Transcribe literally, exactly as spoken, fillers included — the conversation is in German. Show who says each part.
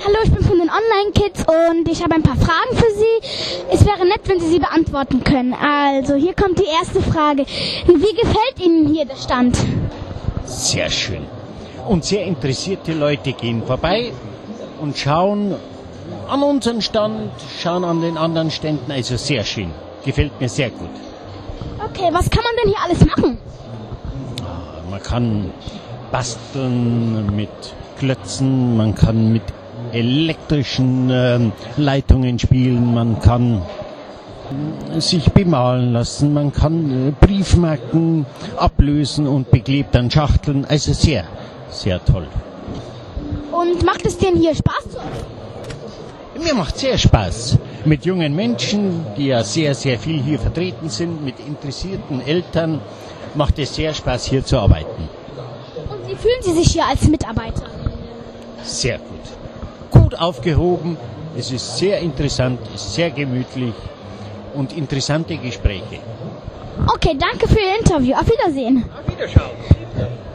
Speaker 1: Hallo, ich bin von den Online-Kids und ich habe ein paar Fragen für Sie. Es wäre nett, wenn Sie sie beantworten können. Also, hier kommt die erste Frage. Wie gefällt Ihnen hier der Stand?
Speaker 2: Sehr schön. Und sehr interessierte Leute gehen vorbei und schauen an unseren Stand, schauen an den anderen Ständen. Also sehr schön. Gefällt mir sehr gut.
Speaker 1: Okay, was kann man denn hier alles machen?
Speaker 2: Man kann basteln mit Klötzen, man kann mit elektrischen äh, Leitungen spielen, man kann sich bemalen lassen, man kann äh, Briefmarken ablösen und beklebt an Schachteln. Also sehr, sehr toll.
Speaker 1: Und macht es denn hier Spaß zu euch?
Speaker 2: Mir macht sehr Spaß mit jungen Menschen, die ja sehr, sehr viel hier vertreten sind, mit interessierten Eltern. Macht es sehr Spaß, hier zu arbeiten.
Speaker 1: Und wie fühlen Sie sich hier als Mitarbeiter?
Speaker 2: Sehr gut. Gut aufgehoben, es ist sehr interessant, es ist sehr gemütlich und interessante Gespräche.
Speaker 1: Okay, danke für Ihr Interview. Auf Wiedersehen.
Speaker 2: Auf Wiederschauen.